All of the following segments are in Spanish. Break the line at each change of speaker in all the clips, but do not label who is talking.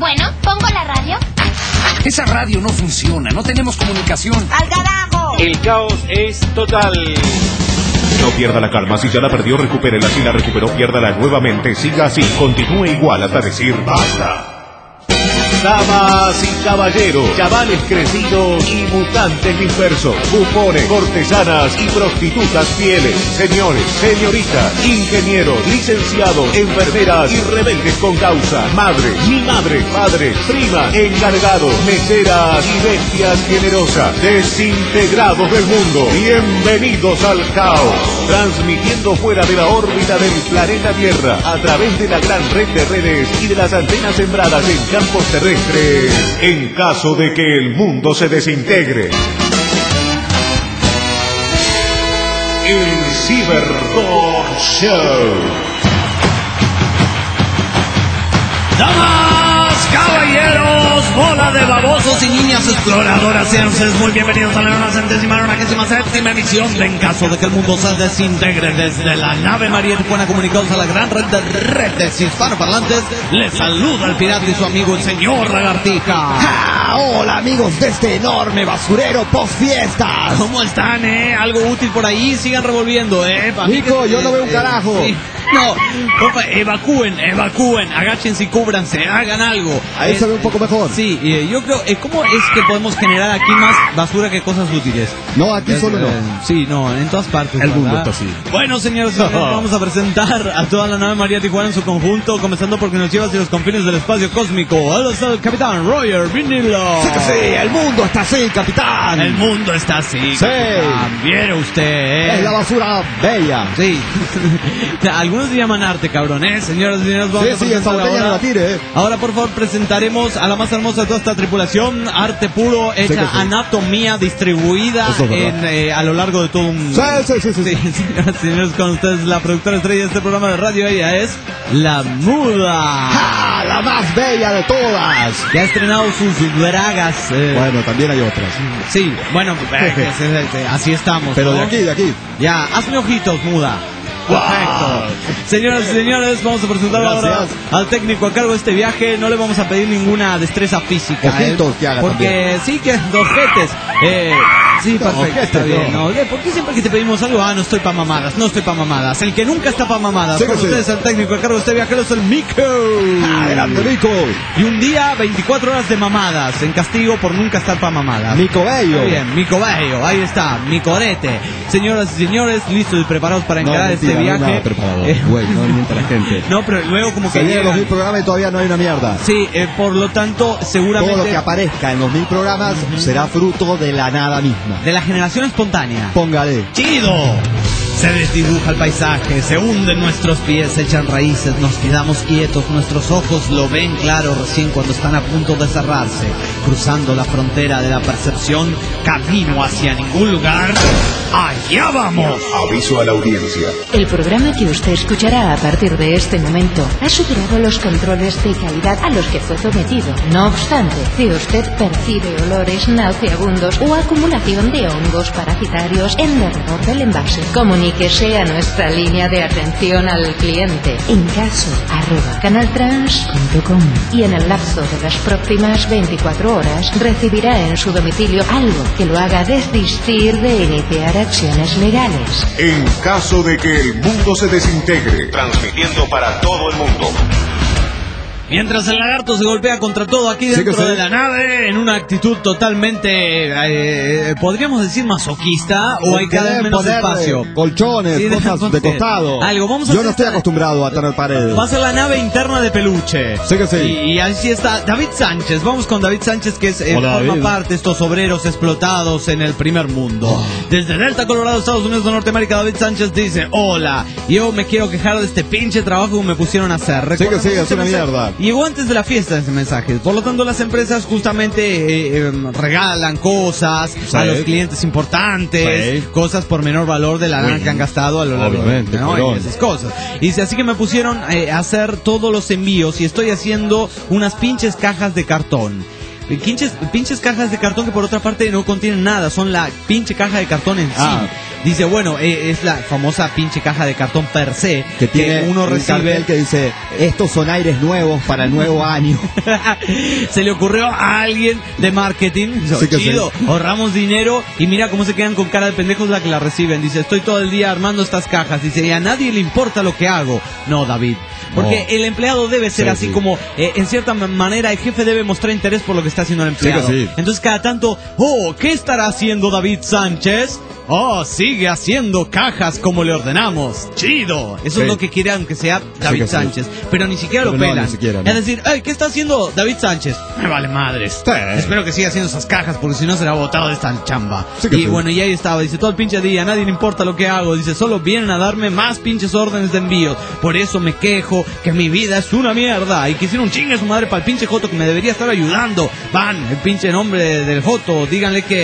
Bueno, ¿pongo la radio?
Esa radio no funciona, no tenemos comunicación.
¡Al carajo!
El caos es total.
No pierda la calma, si ya la perdió, recupérela. Si la recuperó, piérdala nuevamente. Siga así, continúe igual hasta decir basta. Damas y caballeros, chavales crecidos y mutantes dispersos, bufones, cortesanas y prostitutas fieles, señores, señoritas, ingenieros, licenciados, enfermeras y rebeldes con causa, madres, mi madre, padres, primas, encargados, meseras y bestias generosas, desintegrados del mundo, bienvenidos al caos, transmitiendo fuera de la órbita del planeta Tierra, a través de la gran red de redes y de las antenas sembradas en campos terrestres, en caso de que el mundo se desintegre. El Cybercore Show.
Damas, caballeros, bola de babosos y niñas exploradoras, sean ustedes muy bienvenidos a la 97ª emisión de En caso de que el mundo se desintegre. Desde la nave María Tijuana, comunicados a la gran red de redes hispanoparlantes, les saluda el pirata y su amigo el señor Lagartija.
¡Ah! Hola amigos de este enorme basurero post fiestas.
¿Cómo están, Algo útil por ahí, sigan revolviendo,
Nico, yo no veo un carajo.
Sí. No, porfa, evacúen, agáchense y cúbranse, hagan algo.
Ahí se ve un poco mejor.
Sí, yo creo, ¿cómo es que podemos generar aquí más basura que cosas útiles?
No, aquí solo no.
Sí, no, en todas partes.
El mundo
¿verdad?
está así.
Bueno, señores, vamos a presentar a toda la nave María Tijuana en su conjunto, comenzando porque nos lleva hacia los confines del espacio cósmico. Él es el capitán Roger Vinilo.
Sí que sí, el mundo está así, capitán.
El mundo está así,
sí.
Capitán. Viene usted,
Es la basura bella.
Sí. Algunos se llaman arte, cabrón, Señoras y señores, vamos a
Sí, esta botella no la tire,
Ahora, por favor, presentaremos a la más hermosa de toda esta tripulación. Arte puro, hecha
sí.
anatomía distribuida a lo largo de todo un...
Sí.
Señoras y señores, con ustedes la productora estrella de este programa de radio. Ella es La Muda.
¡Ah! La más bella de todas.
Que ha estrenado sus bragas.
Bueno, también hay otras.
Sí, bueno, así estamos.
Pero
¿no?
de aquí.
Ya, hazme ojitos, Muda. Perfecto. Señoras y señores, vamos a presentar ahora al técnico a cargo de este viaje. No le vamos a pedir ninguna destreza física.
Ojitos que haga
porque
también.
sí que dos jetes. Sí, perfecto, está bien. No, ¿por qué siempre que te pedimos algo? No estoy pa' mamadas, no estoy pa' mamadas. El que nunca está pa' mamadas.
Sí,
con ustedes el técnico a cargo de este viajero es el Mico.
Grande Mico.
Y un día, 24 horas de mamadas, en castigo por nunca estar pa' mamadas.
Mico Bello.
Muy bien, Mico Bello, ahí está, Micorete. Señoras y señores, listos y preparados para encarar este viaje.
No, nada preparado. Güey, no mienta la gente.
No, pero luego como que
se vienen los 1000 programas y todavía no hay una mierda.
Sí, por lo tanto, seguramente
todo lo que aparezca en los 1000 programas será fruto de la nada misma.
de la generación espontánea.
Póngale.
¡Chido! Se desdibuja el paisaje, se hunden nuestros pies, se echan raíces, nos quedamos quietos, nuestros ojos lo ven claro recién cuando están a punto de cerrarse, cruzando la frontera de la percepción, camino hacia ningún lugar. ¡Allá vamos!
Aviso a la audiencia.
El programa que usted escuchará a partir de este momento ha superado los controles de calidad a los que fue sometido. No obstante, si usted percibe olores nauseabundos o acumulación de hongos parasitarios en derredor del envase, comuníquese a nuestra línea de atención al cliente encaso@canaltrans.com y en el lapso de las próximas 24 horas recibirá en su domicilio algo que lo haga desistir de iniciar acciones legales.
En caso de que el mundo se desintegre, transmitiendo para todo el mundo.
Mientras el lagarto se golpea contra todo aquí dentro de la nave, en una actitud totalmente, podríamos decir masoquista, o hay cada vez menos espacio.
Colchones, sí, cosas de costado.
Algo,
yo no estoy acostumbrado a tener paredes.
Va a ser la nave interna de peluche.
Sí que sí.
Y así está David Sánchez. Vamos con David Sánchez, que es, forma parte de estos obreros explotados en el primer mundo. Desde Delta, Colorado, Estados Unidos de Norteamérica, David Sánchez dice: hola, yo me quiero quejar de este pinche trabajo que me pusieron a hacer.
Sí que sí, es una mierda.
Llegó antes de la fiesta ese mensaje. Por lo tanto, las empresas justamente regalan cosas a los clientes importantes, cosas por menor valor de la lana que han gastado a lo largo de esas cosas. Y dice, así que me pusieron a hacer todos los envíos y estoy haciendo unas pinches cajas de cartón. Pinches cajas de cartón que por otra parte no contienen nada, son la pinche caja de cartón en sí. Dice, bueno, es la famosa pinche caja de cartón per se
que tiene
uno
un
recibe
cartel que dice, estos son aires nuevos para el nuevo año.
Se le ocurrió a alguien de marketing,
Sí que
chido, ahorramos dinero y mira cómo se quedan con cara de pendejos la que la reciben. Dice, estoy todo el día armando estas cajas. Dice, y a nadie le importa lo que hago. No, David, porque el empleado debe ser así como, en cierta manera, el jefe debe mostrar interés por lo que está haciendo el empleado.
Sí.
Entonces cada tanto, ¿qué estará haciendo David Sánchez? Sigue haciendo cajas como le ordenamos. Chido. Eso es lo que quiere, aunque sea David Sánchez. Pero ni siquiera lo pelan.
No.
Es decir, ¿qué está haciendo David Sánchez? Me vale madres. Espero que siga haciendo esas cajas, porque si no será botado de esta chamba. Bueno, y ahí estaba. Dice, todo el pinche día, a nadie le importa lo que hago. Dice, solo vienen a darme más pinches órdenes de envíos. Por eso me quejo que mi vida es una mierda. Y quisiera un chingue a su madre para el pinche Joto que me debería estar ayudando. Van, el pinche nombre del Joto. Díganle que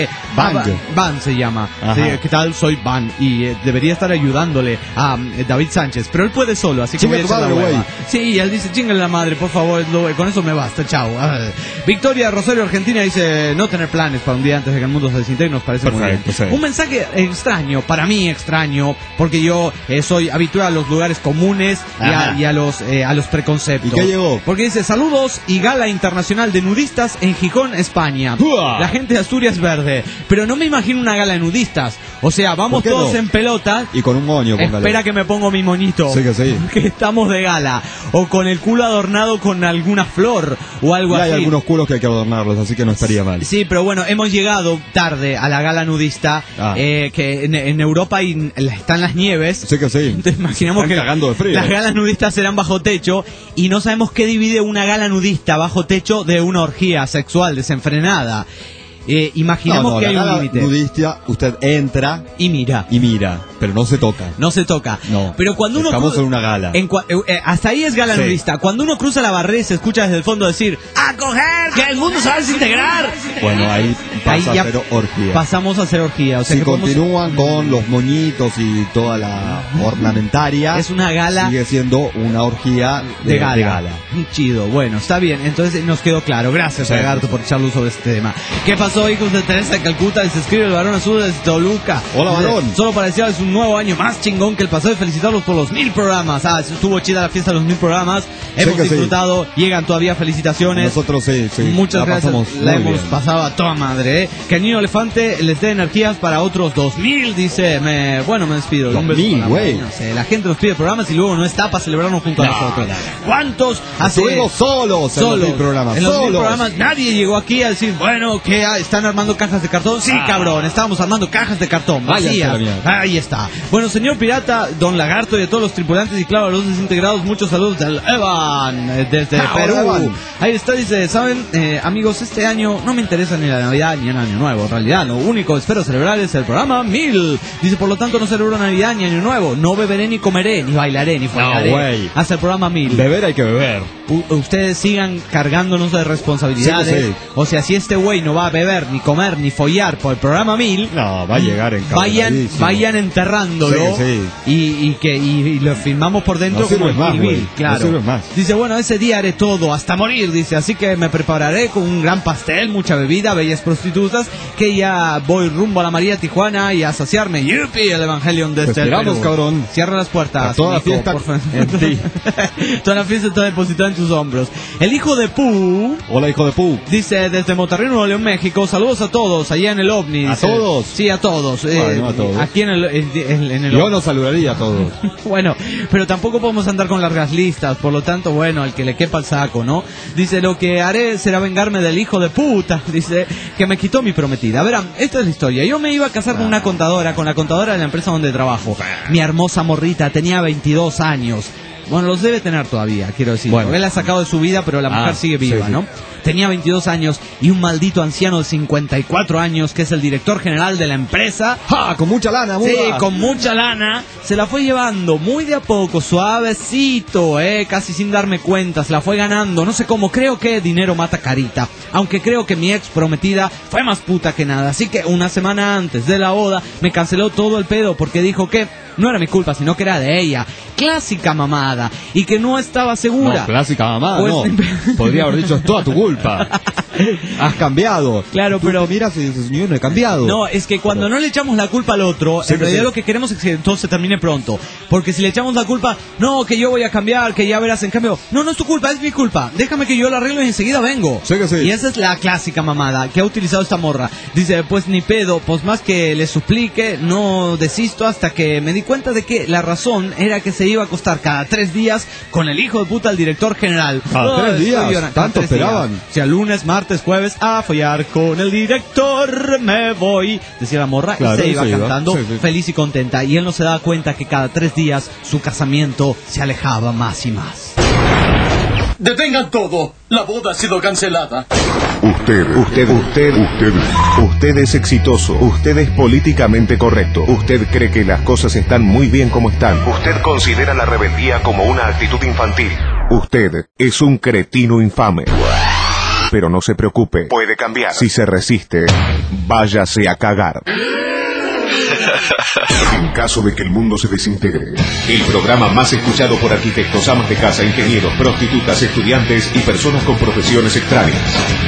Van se llama. Sí, ¿qué tal? Soy Van y debería estar ayudándole a David Sánchez, pero él puede solo, así que voy a echar la hueva. Sí, y él dice, chingale la madre, por favor, con eso me basta, chao. Victoria Rosario, Argentina, dice, no tener planes para un día antes de que el mundo se desintegre, nos parece muy bien. Sí. Un mensaje extraño, para mí extraño, porque yo soy habitual a los lugares comunes y a los preconceptos.
¿Y qué llegó?
Porque dice, saludos y gala internacional de nudistas en Gijón, España. La gente de Asturias verde, pero no me imagino una gala de nudistas. O sea, vamos todos en pelota.
Y con un moño, póngale.
Espera que me pongo mi moñito.
Sí que sí.
Que estamos de gala. O con el culo adornado con alguna flor o algo así.
Hay algunos culos que hay que adornarlos, así que no estaría mal.
Sí, pero bueno, hemos llegado tarde a la gala nudista. Que en Europa están las nieves.
Sí que sí.
Entonces imaginamos que
cagando de frío.
Las galas nudistas serán bajo techo. Y no sabemos qué divide una gala nudista bajo techo de una orgía sexual desenfrenada. Imaginamos que hay un límite.
Nudista, usted entra
y mira,
pero no se toca.
No se toca.
No.
Pero cuando uno
estamos en una gala.
Hasta ahí es gala nudista. Cuando uno cruza la barrera y se escucha desde el fondo decir ¡a coger! ¡Que el mundo se va a desintegrar!
Bueno, ahí pasa a hacer orgía.
Pasamos a hacer orgía. O sea,
si continúan con los moñitos y toda la ornamentaria,
es una gala.
Sigue siendo una orgía de gala.
Chido. Bueno, está bien. Entonces nos quedó claro. Gracias, Lagarto, por echar luz sobre este tema. ¿Qué pasó, hijos de Teresa de Calcuta? Y se escribe el varón azul desde Toluca.
Hola, varón.
Solo para decirles un nuevo año más chingón que el pasado y felicitarlos por los 1000 programas. Estuvo chida la fiesta de los 1000 programas. Hemos disfrutado. Llegan todavía felicitaciones.
Nosotros sí.
Muchas gracias. La hemos pasado a toda madre. Que el niño elefante les dé energías para otros 2000. Dice, me despido.
2000, güey.
No sé, la gente nos pide programas y luego no está para celebrarnos junto a nosotros. ¿Cuántos
estuvimos solos en los 1000 programas?
En los 1000 programas nadie llegó aquí a decir, bueno, ¿qué? ¿Están armando cajas de cartón? Sí, cabrón, estábamos armando cajas de cartón vacías. Ahí está. Bueno, señor pirata, don Lagarto y a todos los tripulantes y claro, a los desintegrados, muchos saludos del Evan, desde Perú. Evan. Ahí está, dice, ¿saben, amigos? Este año no me interesa ni la Navidad ni el Año Nuevo. En realidad, lo único que espero celebrar es el programa 1000. Dice, por lo tanto, no celebro Navidad ni Año Nuevo. No beberé, ni comeré, ni bailaré, ni follaré. Hasta el programa 1000.
Beber hay que beber.
Ustedes sigan cargándonos de responsabilidades. Sí. O sea, si este güey no va a beber, ni comer, ni follar por el programa 1000,
no, va a llegar en
vayan enterrándolo. Y lo firmamos por dentro
no
como el
más,
Bill, claro.
No más.
Dice, bueno, ese día haré todo hasta morir, dice, así que me prepararé con un gran pastel, mucha bebida, bellas prostitutas, que ya voy rumbo a la María Tijuana y a saciarme. ¡Yupi! El Evangelion desde el Perú.
Cabrón.
Cierra las puertas.
Toda la fiesta en ti.
Toda la fiesta está depositada en tus hombros. El hijo de Pú.
Hola, hijo de Pú.
Dice, desde Monterrey, Nuevo León, México, saludos a todos, allá en el OVNI.
¿A todos?
Sí, a todos.
No a todos.
Aquí en el
Yo no saludaría a todos.
Bueno, pero tampoco podemos andar con largas listas, por lo tanto, bueno, al que le quepa el saco, ¿no? Dice, lo que haré será vengarme del hijo de puta, dice, que me quitó mi prometida. Verán, esta es la historia. Yo me iba a casar con la contadora de la empresa donde trabajo. Mi hermosa morrita tenía 22 años. Bueno, los debe tener todavía, quiero decir. Bueno. Él ha sacado de su vida, pero la mujer sigue viva, sí. ¿No? Tenía 22 años y un maldito anciano de 54 años, que es el director general de la empresa.
¡Ja! Con mucha lana, muda.
Sí, con mucha lana. Se la fue llevando muy de a poco, suavecito, casi sin darme cuenta. Se la fue ganando, no sé cómo. Creo que dinero mata carita. Aunque creo que mi ex prometida fue más puta que nada. Así que una semana antes de la boda me canceló todo el pedo porque dijo que no era mi culpa, sino que era de ella. Clásica mamada. Y que no estaba segura.
No, clásica mamada,
pues,
no. Podría haber dicho, es toda tu culpa. Has cambiado.
Claro, pero
miras y dices, yo no he cambiado.
No, es que cuando no le echamos la culpa al otro, en realidad lo que queremos es que todo se termine pronto. Porque si le echamos la culpa, no, que yo voy a cambiar, que ya verás en cambio, no es tu culpa, es mi culpa. Déjame que yo lo arreglo y enseguida vengo.
Sí.
Y esa es la clásica mamada que ha utilizado esta morra. Dice, pues ni pedo, pues más que le suplique, no desisto hasta que me di cuenta de que la razón era que se iba a acostar cada 3 días con el hijo de puta del director general.
¿Cada 3 días? ¿Tanto esperaban?
O sea, lunes, martes, jueves, a follar con el director me voy, decía la morra, claro, y se iba cantando feliz y contenta. Y él no se daba cuenta que cada 3 días su casamiento se alejaba más y más.
¡Detengan todo! La boda ha sido cancelada.
Usted es exitoso. Usted es políticamente correcto. Usted cree que las cosas están muy bien como están. Usted considera la rebeldía como una actitud infantil. Usted es un cretino infame. Pero no se preocupe, puede cambiar. Si se resiste, váyase a cagar. En caso de que el mundo se desintegre, el programa más escuchado por arquitectos, amas de casa, ingenieros, prostitutas, estudiantes y personas con profesiones extrañas.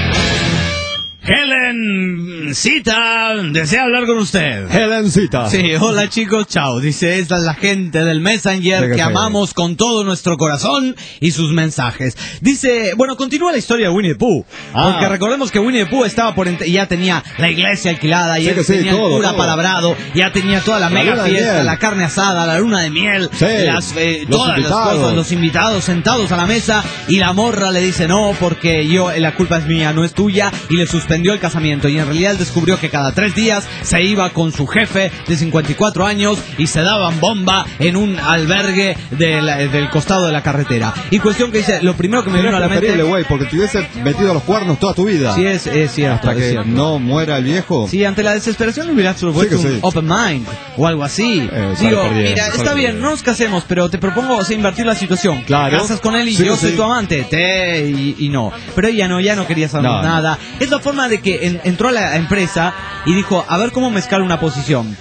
Helencita desea hablar con usted.
Helencita.
Sí, hola chicos, chao. Dice, esta es la gente del Messenger que amamos con todo nuestro corazón y sus mensajes. Dice, bueno, continúa la historia de Winnie the Pooh. Porque recordemos que Winnie the Pooh estaba ya tenía la iglesia alquilada, ya tenía el cura palabrado, ya tenía toda la mega fiesta, la carne asada, la luna de miel, todas las cosas, los invitados sentados a la mesa, y la morra le dice, no, porque la culpa es mía, no es tuya, y le suspendió el casamiento. Y en realidad él descubrió que cada 3 días se iba con su jefe de 54 años y se daban bomba en un albergue del costado de la carretera. Y cuestión que dice, lo primero que me vino a la mente...
terrible, güey, porque te hubiese metido los cuernos toda tu vida.
Sí, es cierto.
Hasta que no muera el viejo.
Sí, ante la desesperación le hubieras vuelto un open mind o algo así. Digo, mira, está bien, no nos casemos, pero te propongo invertir la situación. Claro. Casas con él y yo soy tu amante. Y no. Pero ella ya no quería saber nada. Es la forma de que entró a la empresa y dijo, a ver cómo me escalo una posición.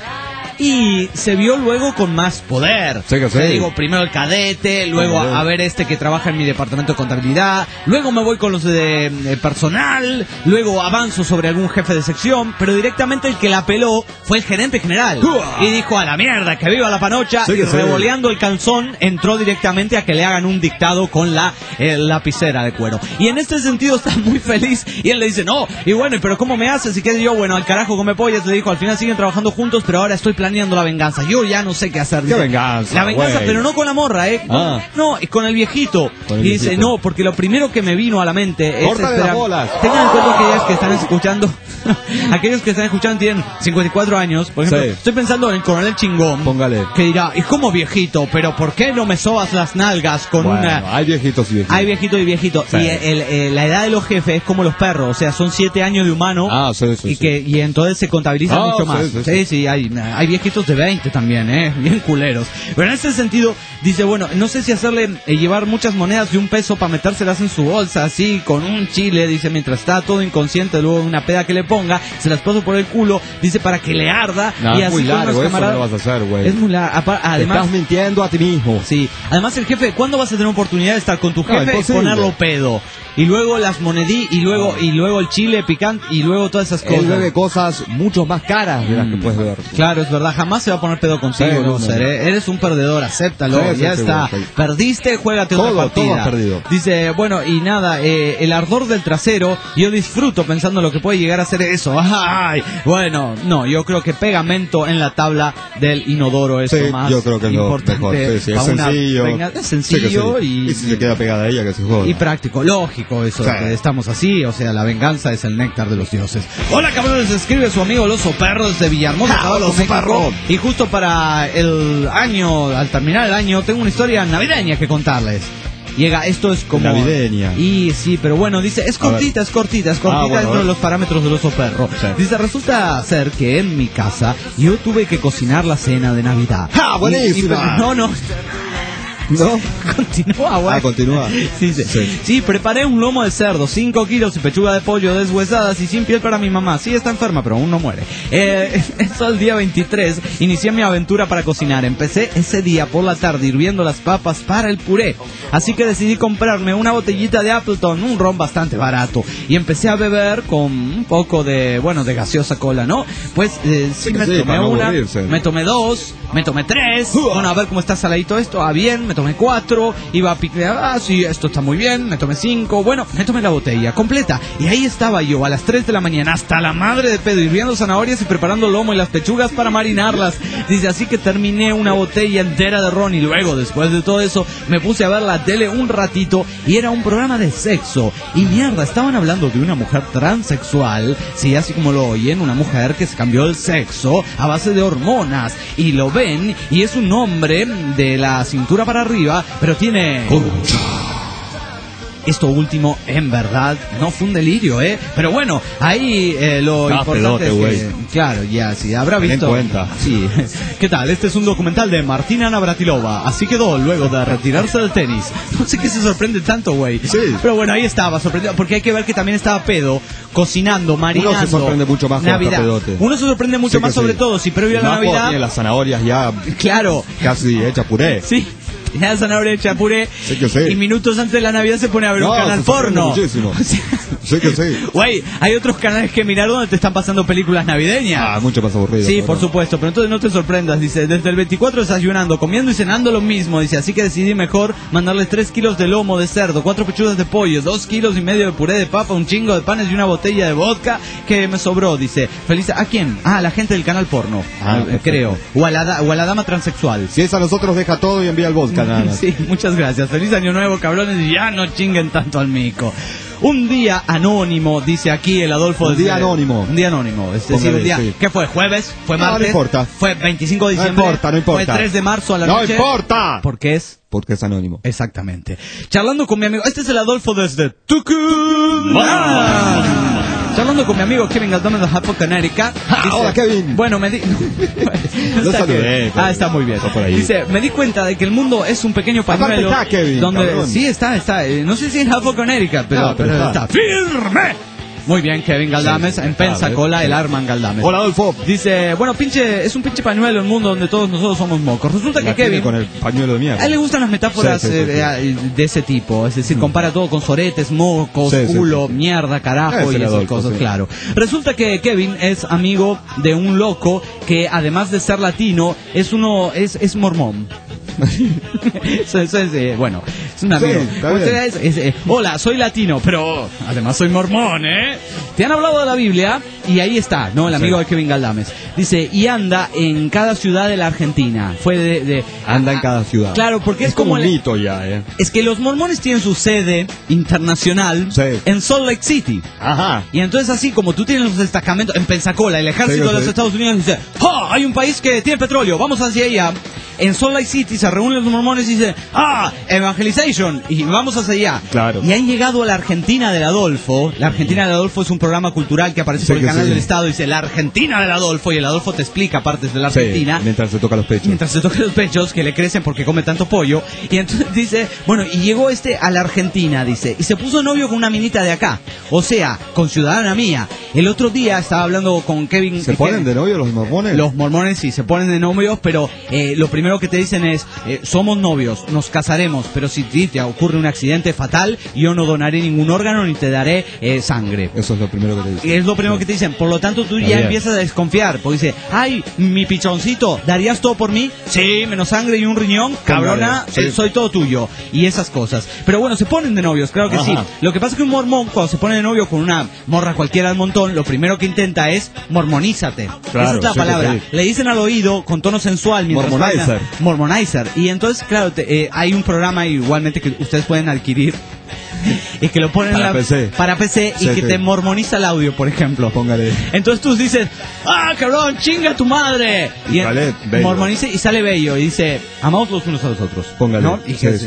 Y se vio luego con más poder. Digo, primero el cadete, luego a ver que trabaja en mi departamento de contabilidad, luego me voy con los de personal, luego avanzo sobre algún jefe de sección, pero directamente el que la peló fue el gerente general. Y dijo, a la mierda, que viva la panocha, y revoleando el calzón, entró directamente a que le hagan un dictado con la lapicera de cuero. Y en este sentido está muy feliz, y él le dice, no, y bueno, pero ¿cómo me haces? Y que yo, bueno, al carajo come pollas, le dijo, al final siguen trabajando juntos, pero ahora estoy planeando la venganza. Yo ya no sé qué hacer.
¿Qué venganza?
La venganza, pero no con la morra, No, con el viejito. Y dice, no, porque lo primero que me vino a la mente es
esperar. Las bolas.
Tengan en cuenta que aquellos que están escuchando, aquellos que están escuchando tienen 54 años. Por ejemplo, estoy pensando en el coronel chingón.
Póngale.
Que dirá, y como viejito, pero ¿por qué no me sobas las nalgas con una?
Hay viejitos y viejitos.
Hay viejito y viejito. Sí. Y la edad de los jefes es como los perros, o sea, son 7 años de humano. Y entonces se contabiliza mucho más. Sí, hay viejitos de 20 también, bien culeros. Pero en ese sentido, dice, bueno, no sé si hacerle llevar muchas monedas de $1 para metérselas en su bolsa, así, con un chile, dice, mientras está todo inconsciente, luego una peda que le ponga, se las paso por el culo, dice, para que le arda.
Y así muy largo, eso no lo vas a hacer, güey.
Es muy largo. Además,
estás mintiendo a ti mismo.
Sí, además el jefe, ¿cuándo vas a tener oportunidad de estar con tu jefe y ponerlo pedo? Y luego las monedí, y luego el chile picante, y luego todas esas cosas.
Él bebe cosas mucho más caras de las que puedes beber.
Claro, es verdad, jamás se va a poner pedo contigo, Loser. Eres un perdedor, acéptalo, ya está. Perdiste, juégate otra partida.
Todo has perdido.
Dice, bueno, y nada, el ardor del trasero, yo disfruto pensando lo que puede llegar a ser eso. Ay, bueno, no, yo creo que pegamento en la tabla del inodoro es lo más
yo creo que es
importante.
Lo mejor. Sí, es sencillo.
Es sencillo
y si se queda pegada a ella, que se joda.
Y práctico, lógico. Eso, que estamos así, o sea, la venganza es el néctar de los dioses. Hola cabrones, escribe su amigo el Oso Perro desde Villahermosa, México. Y justo para el año, al terminar el año, tengo una historia navideña que contarles. Llega, esto es como...
navideña.
Y sí, pero bueno, dice, es cortita dentro de los parámetros del Oso Perro. Sí. Dice, resulta ser que en mi casa yo tuve que cocinar la cena de Navidad.
¡Ah, buenísima!
No.
¿No?
Continúa, güey.
Continúa.
Sí, preparé un lomo de cerdo, 5 kilos y pechuga de pollo deshuesadas y sin piel para mi mamá. Sí, está enferma, pero aún no muere. Eso el día 23, inicié mi aventura para cocinar. Empecé ese día por la tarde hirviendo las papas para el puré. Así que decidí comprarme una botellita de Appleton, un ron bastante barato. Y empecé a beber con un poco de gaseosa cola, ¿no? Pues sí, me tomé una, me tomé 2, me tomé 3. Bueno, a ver cómo está saladito esto. Bien, me tomé 4. Iba a picar, sí, esto está muy bien. Me tomé 5. Bueno, me tomé la botella completa. Y ahí estaba yo a las 3 de la mañana, hasta la madre de pedo, hirviendo zanahorias y preparando el lomo y las pechugas para marinarlas. Dice, así que terminé una botella entera de ron y luego, después de todo eso, me puse a ver la tele un ratito y era un programa de sexo. Y mierda, estaban hablando de una mujer transexual, sí, así como lo oyen, una mujer que se cambió el sexo a base de hormonas. Y lo ven, y es un hombre de la cintura para arriba, pero tiene... Esto último, en verdad, no fue un delirio, ¿eh? Pero bueno, ahí lo importante es que... Claro, ya, sí, habrá visto...
Ten en cuenta.
Sí. ¿Qué tal? Este es un documental de Martina Navratilova. Así quedó luego de retirarse del tenis. No sé qué se sorprende tanto, güey.
Sí.
Pero bueno, ahí estaba, sorprendido. Porque hay que ver que también estaba pedo, cocinando, marinando.
Uno se sorprende mucho más con pedote.
Uno se sorprende mucho más, sobre todo, si previo a la Navidad...
Tiene las zanahorias ya...
Claro.
Casi hecha puré.
Sí. Ya zanahoria hecha puré.
Sí que sí.
Y minutos antes de la Navidad se pone a ver un canal porno.
Muchísimo. Sí que sí.
Güey, hay otros canales que mirar donde te están pasando películas navideñas.
Mucho más aburrido.
Sí, por supuesto, pero entonces no te sorprendas. Dice, desde el 24 desayunando, comiendo y cenando lo mismo. Dice, así que decidí mejor mandarles 3 kilos de lomo de cerdo, 4 pechugas de pollo, 2 kilos y medio de puré de papa, un chingo de panes y una botella de vodka que me sobró. Dice, feliz... ¿A quién? A la gente del canal porno, creo. O a la dama transexual.
Si es a nosotros, deja todo y envía el vodka, nada más.
Sí, muchas gracias. Feliz año nuevo, cabrones, y ya no chinguen tanto al mico. Un día anónimo, dice aquí el Adolfo.
Un día anónimo.
Un día anónimo. Es decir, un día...
Sí.
¿Qué fue? ¿Jueves? ¿Fue martes?
No importa.
¿Fue 25 de diciembre?
No importa.
¿Fue 3 de marzo a la noche?
¡No importa!
¿Por qué es?
Porque es anónimo.
Exactamente. Charlando con mi amigo... Este es el Adolfo desde Tucumán. Charlando con mi amigo Kevin Galdames de Hartford, Connecticut.
Hola, Kevin.
Bueno, me di...
Lo saludé.
Está muy bien. Dice, me di cuenta de que el mundo es un pequeño pañuelo.
Aparte está, Kevin,
donde
cabrón.
Sí, está. No sé si en Hartford, Connecticut, pero está firme. Muy bien, Kevin Galdames, en Pensacola, el Arman Galdames.
Hola, Adolfo.
Dice, bueno, es un pinche pañuelo el mundo donde todos nosotros somos mocos. Resulta que Kevin...
con el pañuelo de mierda.
A él le gustan las metáforas de ese tipo. Es decir, compara todo con soretes, mocos, culo, mierda, carajo y esas
Adolfo,
cosas, claro. Resulta que Kevin es amigo de un loco que, además de ser latino, es mormón. Eso es, bueno, es un amigo. Hola, soy latino, pero además soy mormón, ¿eh? Te han hablado de la Biblia y ahí está, ¿no? El amigo de Kevin Galdames. Dice, y anda en cada ciudad de la Argentina.
Anda en cada ciudad.
Claro, porque es
como un mito ya, ¿eh?
Es que los mormones tienen su sede internacional en Salt Lake City.
Ajá.
Y entonces, así como tú tienes los destacamentos en Pensacola, el ejército de los Estados Unidos dice, ¡oh! Hay un país que tiene petróleo, vamos hacia allá. En Salt Lake City se reúnen los mormones y dicen, evangelization, y vamos hacia allá.
Claro.
Y han llegado a la Argentina del Adolfo. La Argentina del Adolfo es un programa cultural que aparece por el canal del Estado. Dice, la Argentina del Adolfo, y el Adolfo te explica partes de la Argentina.
Mientras se toca los pechos.
Mientras se toca los pechos, que le crecen porque come tanto pollo. Y entonces dice, bueno, y llegó a la Argentina, dice, y se puso novio con una minita de acá. O sea, con ciudadana mía. El otro día estaba hablando con Kevin.
¿Se ponen de novio los mormones?
Los mormones sí, se ponen de novios, pero lo primero que te dicen es, somos novios, nos casaremos, pero si te ocurre un accidente fatal, yo no donaré ningún órgano ni te daré sangre.
Eso es lo primero que te dicen.
Es lo primero que te dicen. Por lo tanto, tú ya empiezas a desconfiar, porque dice, ay, mi pichoncito, ¿darías todo por mí? Sí, menos sangre y un riñón, cabrona, soy todo tuyo. Y esas cosas. Pero bueno, se ponen de novios, claro que sí. Lo que pasa es que un mormón, cuando se pone de novio con una morra cualquiera al montón, lo primero que intenta es mormonízate. Esa es la palabra. Le dicen al oído con tono sensual mientras Mormonizer. Y entonces, claro, hay un programa igualmente que ustedes pueden adquirir y que lo ponen para PC y que te mormoniza el audio, por ejemplo.
Póngale.
Entonces tú dices, cabrón, chinga tu madre. Y mormoniza y sale bello y dice, amamos los unos a los otros.
Póngale.
¿No?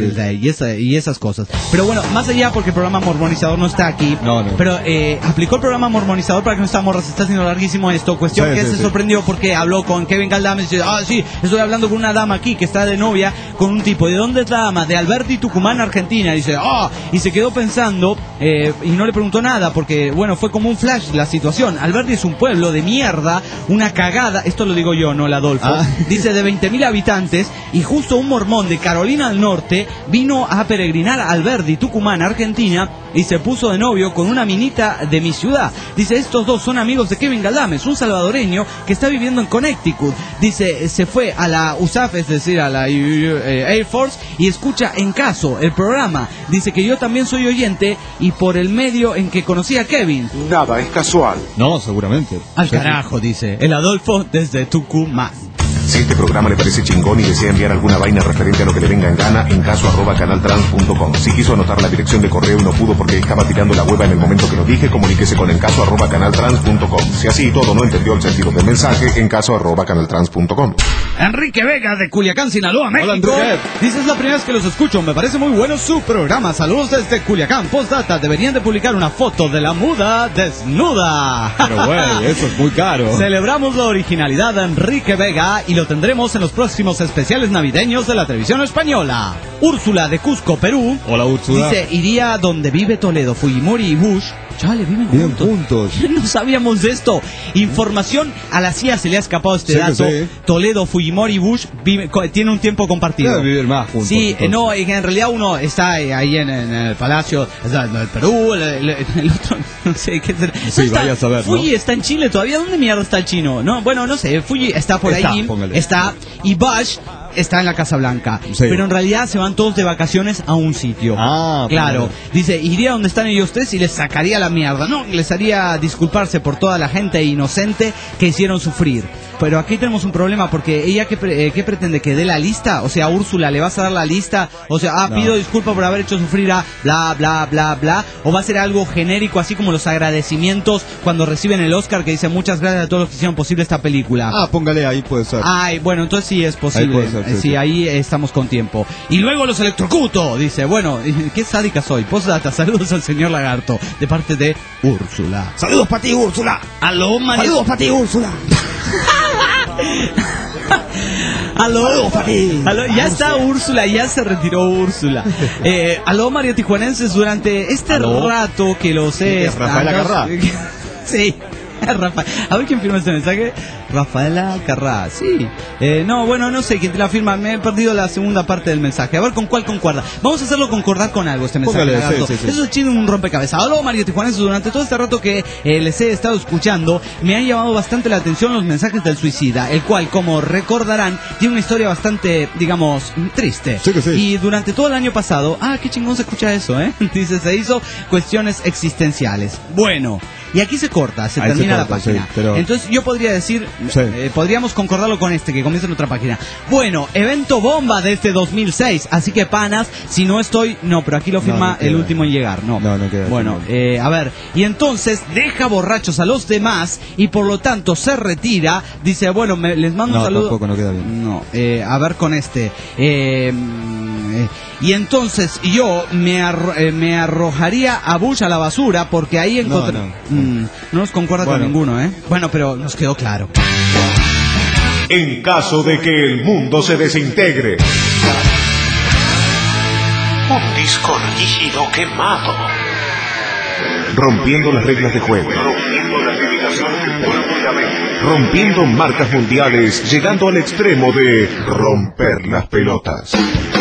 Y esas cosas. Pero bueno, más allá, porque el programa mormonizador no está aquí.
No.
Pero aplicó el programa mormonizador para que nuestra morra se está haciendo larguísimo esto. Cuestión que se sorprendió porque habló con Kevin Galdames y dice, sí, estoy hablando con una dama aquí que está de novia con un tipo. ¿De dónde es la dama? De Alberti, Tucumán, Argentina. Y dice, y se quedó pensando y no le preguntó nada porque, bueno, fue como un flash la situación. Alberti es un pueblo de mierda, una cagada. Esto lo digo yo, no el Adolfo. Dice de 20.000 habitantes y justo un mormón de Carolina del Norte vino a peregrinar a Alberti, Tucumán, Argentina y se puso de novio con una minita de mi ciudad. Dice, estos dos son amigos de Kevin Galdames, un salvadoreño que está viviendo en Connecticut. Dice, se fue a la USAF, es decir, a la Air Force, y escucha En Caso, el programa. Dice que yo también soy oyente y por el medio en que conocí a Kevin.
Nada es casual.
No, seguramente.
Al carajo, dice el Adolfo desde Tucumán.
Si este programa le parece chingón y desea enviar alguna vaina referente a lo que le venga en gana, en caso@canaltrans.com. Si quiso anotar la dirección de correo y no pudo porque estaba tirando la hueva en el momento que lo dije, comuníquese con encaso@canaltrans.com. Si así y todo no entendió el sentido del mensaje, encaso@canaltrans.com.
Enrique Vega de Culiacán, Sinaloa, México.
Hola, Enrique.
Dice, es la primera vez que los escucho, me parece muy bueno su programa. Saludos desde Culiacán. Postdata, deberían de publicar una foto de la muda desnuda.
Pero güey, eso es muy caro.
Celebramos la originalidad de Enrique Vega y lo tendremos en los próximos especiales navideños de la televisión española. Úrsula de Cusco, Perú.
Hola, Úrsula.
Dice, iría donde vive Toledo, Fujimori y Bush. Chale, viven juntos. No sabíamos de esto. Información, a la CIA se le ha escapado este dato. Toledo, Fujimori y Bush tienen un tiempo compartido.
Debe vivir más juntos.
Sí, no, en realidad uno está ahí en el palacio, está en el Perú, el otro, no sé qué hacer.
Sí, vaya a saber,
Fuji,
¿no?
está en Chile todavía. ¿Dónde mierda está el chino? No, bueno, no sé. Fuji está por ahí.
Póngale.
Está. Y Bush está en la Casa Blanca.
Sí.
Pero en realidad se van todos de vacaciones a un sitio. Claro. Dice, iría donde están ellos tres y les sacaría la mierda. No, les haría disculparse por toda la gente inocente que hicieron sufrir. Pero aquí tenemos un problema porque ella, ¿qué pretende? ¿Que dé la lista? O sea, Úrsula, ¿le vas a dar la lista? O sea, pido disculpas por haber hecho sufrir a bla, bla, bla, bla. ¿O va a ser algo genérico, así como los agradecimientos cuando reciben el Oscar, que dice muchas gracias a todos los que hicieron posible esta película?
Póngale, ahí puede ser.
Bueno, entonces sí es posible.
Ahí puede ser, sí.
Ahí estamos con tiempo. Y luego los electrocuto, dice. Bueno, qué sádica soy. Postdata, saludos al señor Lagarto, de parte de Úrsula.
Saludos para ti, Úrsula.
Aló, María.
Saludos para ti, Úrsula.
Aló, ya está Úrsula, ya se retiró Úrsula. Aló, María Tijuanenses, durante este rato que lo sé.
Rafael Acarrá.
Sí. Rafael. A ver quién firma este mensaje. Rafaela Carrá, sí. No, bueno, no sé quién te la firma. Me he perdido la segunda parte del mensaje. A ver con cuál concuerda. Vamos a hacerlo concordar con algo este mensaje.
Sí.
Eso es chido, un rompecabezas. Aló, Mario Tijuanenses, durante todo este rato que les he estado escuchando, me han llamado bastante la atención los mensajes del suicida, el cual, como recordarán, tiene una historia bastante, digamos, triste.
Sí.
Y durante todo el año pasado, qué chingón se escucha eso, Dice, se hizo cuestiones existenciales. Bueno, y aquí se corta, se termina la página.
Sí, pero...
Entonces yo podría decir, podríamos concordarlo con este que comienza en otra página. Bueno, evento bomba de este 2006, así que panas, si no estoy, pero aquí lo firma el último en llegar, no queda. Bueno, a ver, y entonces deja borrachos a los demás y por lo tanto se retira. Dice, bueno, les mando un saludo.
Tampoco no queda bien.
A ver con este. Y entonces yo me arrojaría a Bush a la basura porque ahí encontré... No nos concuerda con ninguno, Bueno, pero nos quedó claro.
En caso de que el mundo se desintegre.
Un disco rígido quemado.
Rompiendo las reglas de juego. Rompiendo marcas mundiales, llegando al extremo de romper las pelotas.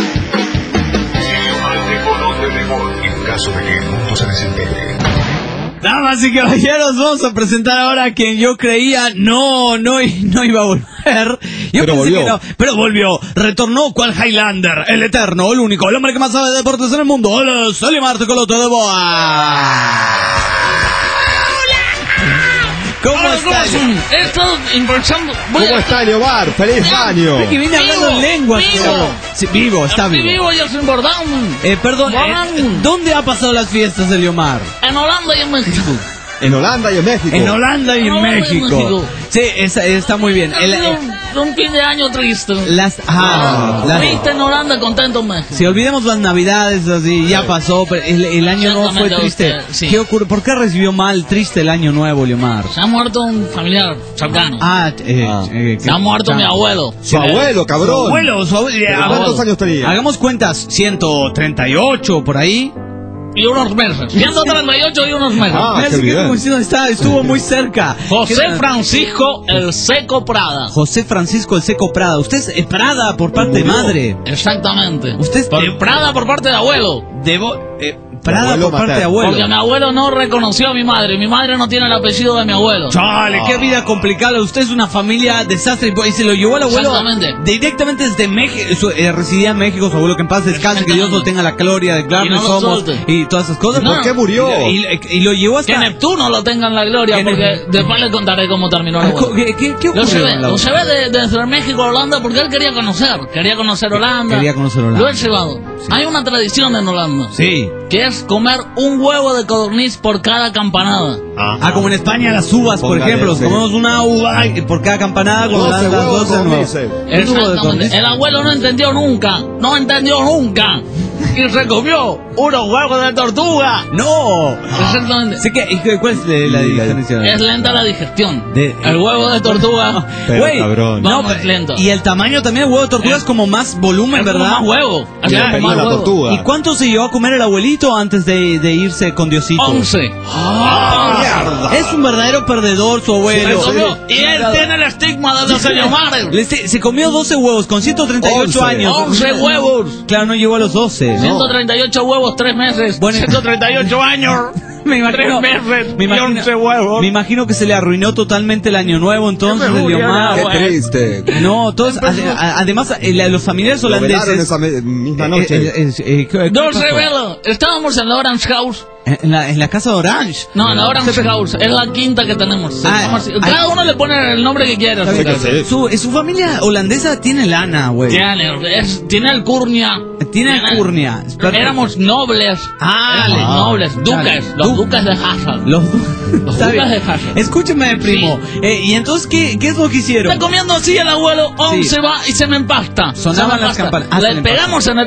En caso de que el mundo se desintegre.
Damas y caballeros, vamos a presentar ahora a quien yo creía no iba a volver. Yo
pero
pensé
volvió.
que no, pero volvió. Retornó cual Highlander, el eterno, el único, el hombre que más sabe de deportes en el mundo. Hola, Salimarte Coloto de Boa. ¿Cómo está?
He estado improvisando.
¿Cómo está, Eliomar? ¡Feliz año!
Que viene hablando en lenguas. Sí, vivo, está vivo.
Vivo, yo soy importante.
Perdón, ¿dónde ha pasado las fiestas de Eliomar?
En Holanda y en México.
En Holanda y en México.
En Holanda y en México. Sí, está muy bien.
Un fin de año triste. Triste en Holanda, contento en México.
Si olvidemos las navidades, así, ya pasó, pero el año nuevo fue triste.
Sí.
¿Qué ocurre? ¿Por qué recibió mal, triste el año nuevo, Eliomar?
Se ha muerto un familiar cercano.
Se
ha muerto mi abuelo.
Su abuelo, cabrón.
Su abuelo.
¿Cuántos años tenía?
Hagamos cuentas, 138 por ahí.
Y unos meses. 138 y unos meses.
Estuvo muy cerca.
José Francisco el Seco Prada.
José Francisco el Seco Prada. Usted es Prada por parte de madre.
Exactamente.
Usted es
Prada por parte de abuelo.
Prada por parte de abuelo.
Porque mi abuelo no reconoció a mi madre. Mi madre no tiene el apellido de mi abuelo.
Chale, qué vida complicada. Usted es una familia desastre. Y se lo llevó al abuelo directamente desde México. Residía en México, su abuelo, que en paz descanse, que Dios lo tenga la gloria de Glarnes somos y todas esas cosas.
¿Por qué murió?
Y lo llevó hasta...
Que Neptuno lo tenga en la gloria, porque después le contaré cómo terminó el abuelo.
¿Qué ocurrió?
Lo llevé desde México a Holanda porque él quería conocer Holanda. Lo he llevado. Sí. Hay una tradición en Holanda.
Sí.
Que es comer un huevo de codorniz por cada campanada.
Como en España las uvas, por ejemplo. Comemos una uva por cada campanada con las 12 nuevas.
Exactamente. El abuelo no entendió nunca. Y se comió unos huevos de tortuga.
¡No!
Exactamente.
¿Cuál es la diferencia?
Es lenta la digestión. El huevo de tortuga.
Cabrón.
Es lento.
Y el tamaño también del huevo de tortuga es como más volumen, ¿verdad?
Más huevo.
La tortuga.
¿Y cuánto se llevó a comer el abuelito antes de irse con Diosito?
11.
¡Mierda!
Es un verdadero perdedor su abuelo.
Y él tiene el estigma de los Eliomar.
Se comió 12 huevos con 138 años.
11 huevos.
Claro, no llegó a los 12.
138 huevos, 3 meses. 138 años.
Me imagino,
3 meses y 11 huevos.
Me imagino que se le arruinó totalmente el año nuevo, entonces, Eliomar.
Qué triste.
No, todos, además, los familiares holandeses...
esa misma noche.
No revelo. Estábamos en la Orange House.
¿En la casa de Orange?
No, en la Orange House. Es la quinta que tenemos. Cada uno le pone el nombre que quiera.
Su familia holandesa tiene lana, güey.
Tiene alcurnia.
Tiene alcurnia.
Éramos nobles. Nobles. Duques. Los duques de Hazard. Los duques de Hazard.
Escúcheme, primo. ¿Y entonces qué es lo que hicieron?
Está comiendo así el abuelo. Se va y se me empasta.
Sonaban las campanas.
Le pegamos en el...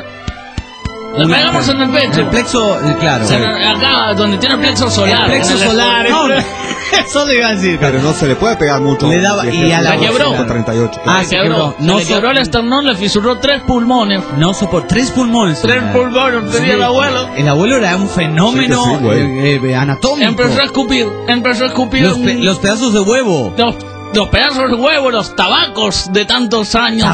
Le pegamos en el pecho.
El plexo, claro.
Acá, donde tiene el plexo solar.
El plexo solar. Eso le iba a decir.
Pero no se le puede pegar mucho.
Le daba y a la
quebró.
38.
Se quebró. Le quebró el esternón, le fisuró 3 pulmones.
No soportó 3 pulmones.
3 pulmones tenía el abuelo.
El abuelo era un fenómeno anatómico.
Empezó a escupir.
Los pedazos de huevo.
Los pedazos de huevo, los tabacos de tantos años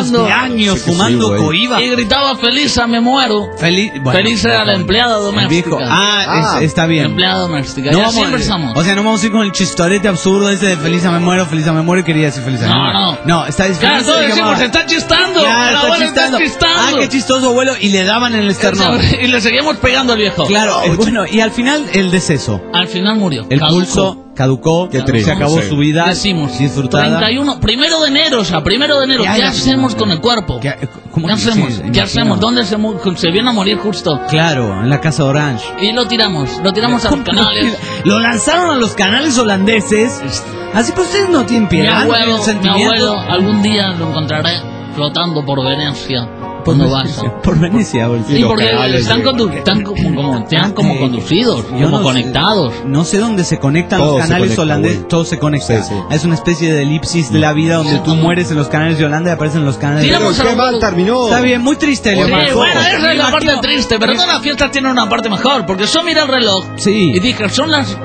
fumando
coiba.
Y gritaba: feliz, me muero. Feliz era la empleada doméstica.
Está bien.
Empleada doméstica.
No,
así empezamos.
O sea, no vamos a ir con el chistorete absurdo ese de feliz me muero y quería decir feliz me muero. No, está
claro, todos decimos, se está chistando.
Claro, está chistando. Qué chistoso, abuelo. Y le daban en el esternón.
Y le seguimos pegando al viejo.
Claro, bueno, y al final el deceso.
Al final murió.
El pulso caducó, se acabó su vida.
Decimos,
disfrutada.
31, primero de enero. ¿Qué hacemos con el cuerpo? ¿Qué hacemos? ¿Dónde se viene a morir justo?
Claro, en la casa de Orange.
Y lo tiramos a los canales.
Lo lanzaron a los canales holandeses. Así que ustedes no tienen piedad.
Mi abuelo, algún día lo encontraré flotando por Venecia.
Por Venecia,
sí, porque están como conducidos, como conectados.
No sé dónde se conectan los canales holandeses. Todo se conecta. Sí. Es una especie de elipsis de la vida donde tú mueres en los canales de Holanda y aparecen en los canales de Holanda.
Qué mal terminó.
Está bien, muy triste, Eliomar.
Bueno, esa es la parte triste, pero todas las fiestas tienen una parte mejor, porque yo miré el reloj y dije, son las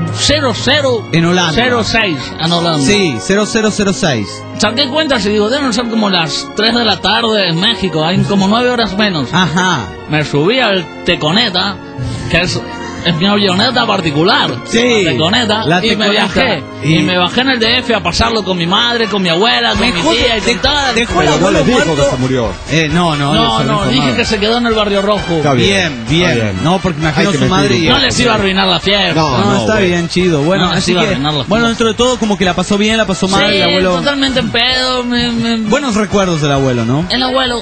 00
en Holanda.
06 en Holanda.
Sí, 0006.
Saqué cuentas y digo, deben ser como las 3 de la tarde en México, hay como 9 horas menos.
Ajá.
Me subí al Teconeta, que es en mi avioneta particular.
Sí.
Teconeta. Y me viajé. Y me bajé en el DF a pasarlo con mi madre, con mi abuela, con mi tía y con todas.
Dejó el abuelo muerto. Que se murió.
No, dije que se quedó en el Barrio Rojo.
Está
bien. No, porque me imagino su madre y...
No les iba a arruinar la fiesta.
No, está bien, chido. Bueno, así que... Bueno, dentro de todo, como que la pasó bien, la pasó mal,
sí,
el abuelo...
totalmente en pedo.
Buenos recuerdos del abuelo, ¿no?
El abuelo...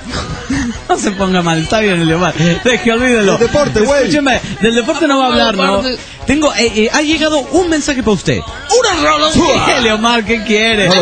No se ponga mal, está bien, Eliomar. Deje, olvídelo.
Del deporte, güey.
Escúcheme, del deporte no va a hablar, ¿no? Tengo, ha llegado un mensaje para usted.
¡Unos rolos!
Eliomar, ¿qué quiere?
En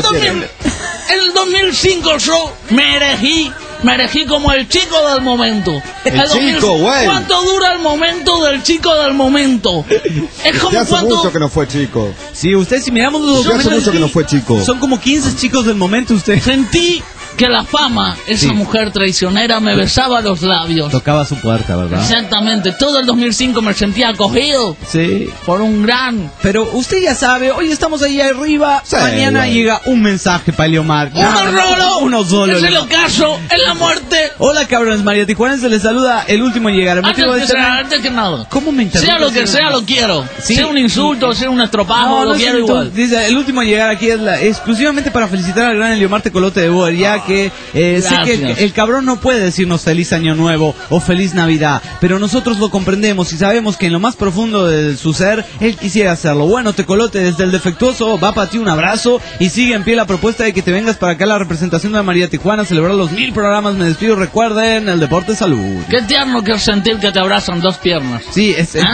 el 2005 yo me elegí como el chico del momento.
El chico, güey.
¿Cuánto dura el momento del chico del momento? Es como
hace mucho que no fue chico.
Sí, usted, si miramos los
hace mucho que no fue chico.
Son como 15 chicos del momento, usted.
Sentí que la fama, esa mujer traicionera, me besaba los labios.
Tocaba su puerta, ¿verdad?
Exactamente. Todo el 2005 me sentía acogido.
Sí.
Por un gran...
Pero usted ya sabe, hoy estamos ahí arriba. Sí, mañana llega un mensaje para Eliomar.
Uno solo. Es el ocaso, es la muerte.
Hola, cabrones. María Tijuana se les saluda, el último en llegar.
Antes que nada.
¿Cómo me interrumpe?
Sea lo que sea, lo quiero. ¿Sí? Sea un insulto, sea un estropajo, lo quiero igual.
Dice, el último en llegar aquí es exclusivamente para felicitar al gran Eliomar Tecolote de Boer, ya que sé que el cabrón no puede decirnos feliz año nuevo o feliz Navidad, pero nosotros lo comprendemos y sabemos que en lo más profundo de su ser él quisiera hacerlo. Bueno, Tecolote, desde el defectuoso va para ti un abrazo y sigue en pie la propuesta de que te vengas para acá a la representación de María Tijuana a celebrar los 1000 programas. Me despido, recuerden, el deporte salud.
Qué tierno que es sentir que te abrazan dos piernas.
Sí,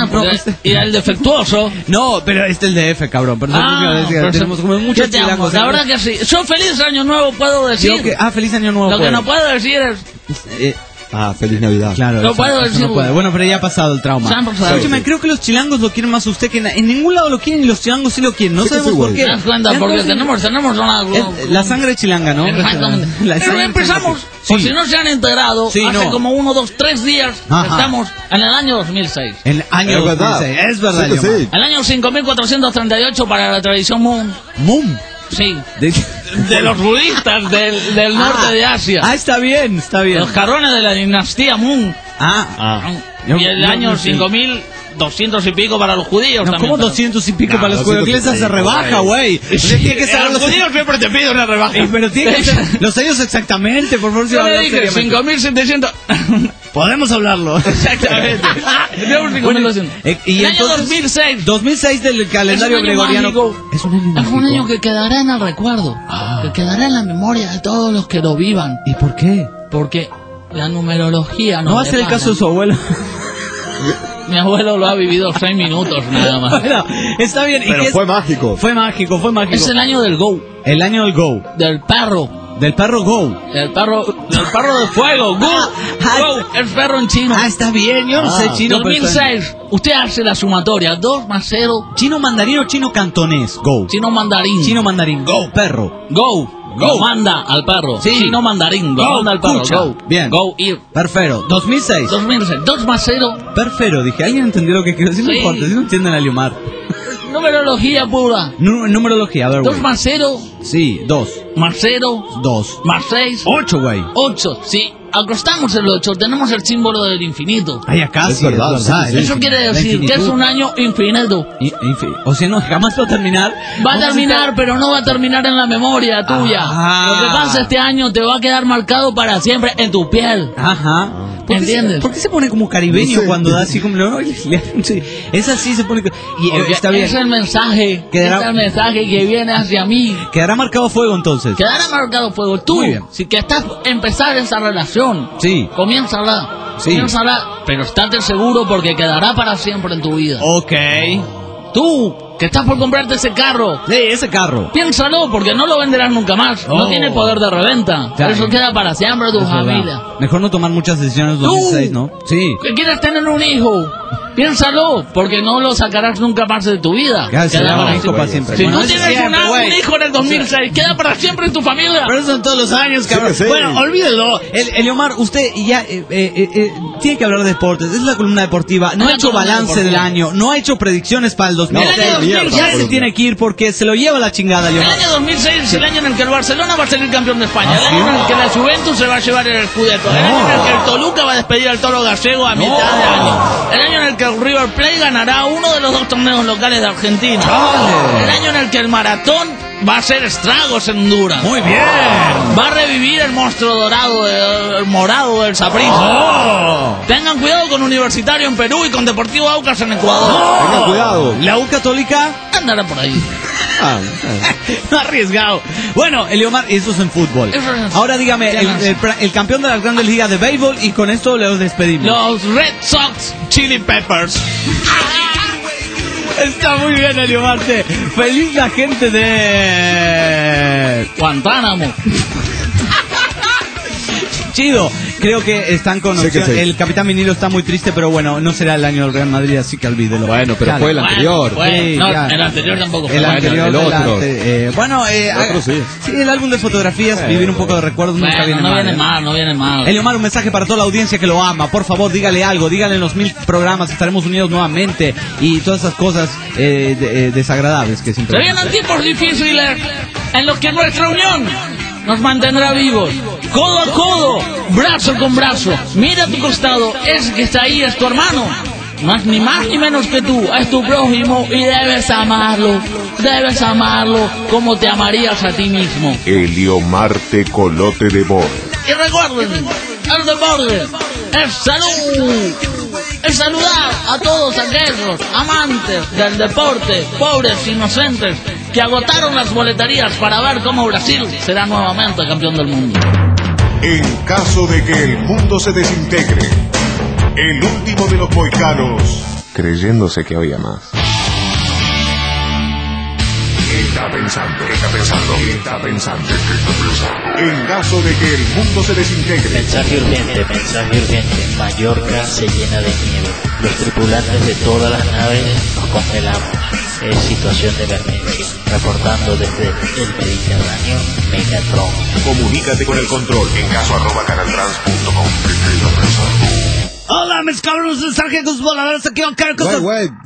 y el defectuoso.
No, pero es el DF, cabrón. Tenemos como muchos chilangos.
La verdad que sí. Yo feliz año nuevo puedo decir.
Feliz año nuevo.
Lo que no puedo decir es...
feliz Navidad.
Claro,
no puedo decir.
Bueno, pero ya ha pasado el trauma. Escúchame, creo que los chilangos lo quieren más a usted que en ningún lado lo quieren y los chilangos sí lo quieren. No sabemos por qué.
¿Te das cuenta? Porque tenemos
la sangre chilanga, ¿no?
Exactamente. Pero empezamos, por si no se han enterado, hace como 1, 2, 3 días estamos en el año 2006.
En el año 2006, es verdad.
Sí.
El año 5438 para la tradición Moon.
¿Moon?
Sí. De los budistas del norte de Asia.
Está bien.
Los jarrones de la dinastía Moon. Y el año 5200 y pico para los judíos.
No, ¿cómo 200 y pico para los judíos? Esa se rebaja, güey.
Los judíos siempre te piden una rebaja.
Pero tiene que ser los años exactamente, por favor.
Yo le dije 5700.
Podemos hablarlo.
Exactamente.
Y
el año 2006.
2006 del calendario gregoriano.
Es un año que quedará en el recuerdo. Que quedará en la memoria de todos los que lo vivan.
¿Y por qué?
Porque la numerología
no va a ser el caso de su abuelo.
Mi abuelo lo ha vivido 6 minutos nada más.
Bueno, está bien.
Pero fue mágico.
Fue mágico.
Es el año del Go.
El año del Go.
Del perro.
Del perro Go.
Del perro de fuego. Go. Es perro en chino.
Está bien, yo no sé chino.
2006. Usted hace la sumatoria. 2 más 0.
¿Chino mandarín o chino cantonés? Go.
Chino mandarín.
Chino mandarín. Go. Perro.
Go. Lo manda al perro.
Sí.
Chino mandarín. Lo manda al perro.
Escucha.
Go.
Bien.
Go. Ir.
Perfecto. 2006.
2 más 0.
Perfecto. Dije, ¿alguien entendió lo que quiero decir? No importa, si no entienden a Eliomar.
Numerología pura.
Numerología, a ver,
2 más 0.
Sí, 2.
Más 0.
2.
Más 6.
8, güey.
8, sí. Acostamos el 8, tenemos el símbolo del infinito.
Ay, acá
es verdad.
Eso quiere decir que es un año infinito.
O sea, no, jamás va a terminar.
Va a terminar, pero no va a terminar en la memoria tuya. Lo que pasa este año te va a quedar marcado para siempre en tu piel.
Ajá.
¿Entiendes?
¿Por qué se pone como caribeño cuando da así como... Es así, se pone... Está bien.
Es el mensaje. Es el mensaje que viene hacia mí.
Quedará marcado fuego entonces.
Quedará marcado fuego. Tú, si que estás empezar esa relación, comiénzala.
Sí.
Comiénzala, pero estate seguro porque quedará para siempre en tu vida.
Ok.
Tú, que estás por comprarte ese carro.
Sí, ese carro.
Piénsalo, porque no lo venderás nunca más. No tiene poder de reventa. Eso queda para siempre tu familia.
Mejor no tomar muchas decisiones en 2006, ¿no? Sí.
Que quieres tener un hijo. Piénsalo, porque no lo sacarás nunca más de tu vida.
Queda para siempre.
Si no tienes un hijo en el 2006, queda para siempre en tu familia.
Pero eso son todos los años, cabrón.
Sí.
Bueno, olvídelo. Eliomar, usted ya tiene que hablar de deportes. Es la columna deportiva. No ha hecho balance del año. No ha hecho predicciones para el 2006. Ya se tiene que ir porque se lo lleva la chingada,
El
Eliomar.
año 2006 es el año en el que el Barcelona va a ser el campeón de España. El año en el que la Juventus se va a llevar el Scudetto. el año en el que el Toluca va a despedir al Toro Gallego a mitad de año. El año en el que el River Plate ganará uno de los 2 torneos locales de Argentina. El año en el que el Maratón va a hacer estragos en Honduras.
Muy bien.
Va a revivir el monstruo dorado, el morado del Saprissa. Tengan cuidado con Universitario en Perú y con Deportivo Aucas en Ecuador.
Tengan cuidado.
La U Católica
Andará por ahí.
arriesgado. Bueno, Eliomar, eso es en fútbol. Ahora dígame, el campeón de las grandes ligas de béisbol, y con esto los despedimos.
Los Red Sox Chili Peppers.
Está muy bien, Eliomar. Feliz la gente de
Guantánamo.
Chido, creo que están con opción.
Sí.
El capitán Vinilo está muy triste, pero bueno, no será el año del Real Madrid, así que olvídelo.
Bueno, pero fue el anterior.
Sí,
no,
ya.
el anterior tampoco fue.
El anterior,
el otro.
Otro
sí.
Sí, el álbum de fotografías, vivir un poco de recuerdos nunca viene mal.
No viene mal.
Eliomar, un mensaje para toda la audiencia que lo ama. Por favor, dígale algo, dígale en los 1000 programas, estaremos unidos nuevamente y todas esas cosas desagradables que siempre.
Se vienen tiempos difíciles en los que nuestra unión nos mantendrá vivos, codo a codo, brazo con brazo. Mira a tu costado, ese que está ahí es tu hermano, ni más ni menos que tú, es tu prójimo y debes amarlo como te amarías a ti mismo.
Eliomar Tecolote de Bor.
Y recuerden, el deporte es salud. Es saludar a todos aquellos amantes del deporte, pobres inocentes, que agotaron las boleterías para ver cómo Brasil será nuevamente campeón del mundo.
En caso de que el mundo se desintegre, el último de los moicanos, creyéndose que había más. Está pensando. En caso de que el mundo se desintegre.
Mensaje urgente. Mallorca se llena de nieve. Los tripulantes de todas las naves nos congelamos. Es situación de emergencia. Reportando desde el Mediterráneo, Megatron.
Comunícate con el control en caso@canaltrans.com.
Hola, mis cabrones de sargentos voladores, aquí al Carioca.